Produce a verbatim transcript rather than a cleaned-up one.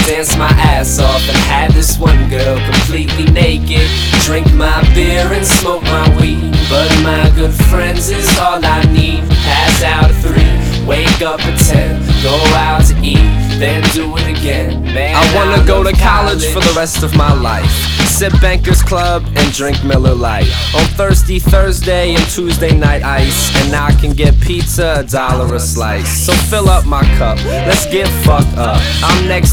dance my ass off and had this one girl completely naked. Drink my beer and smoke my weed, but my good friends is all I need. Pass out at three, wake up at ten, go out to eat, then do it again. Man, I wanna I go to college, college for the rest of my life. Sip Bankers Club and drink Miller Lite. On Thirsty Thursday and Tuesday night ice, and I can get pizza a dollar a slice. So fill up my cup, let's get fucked up. I'm next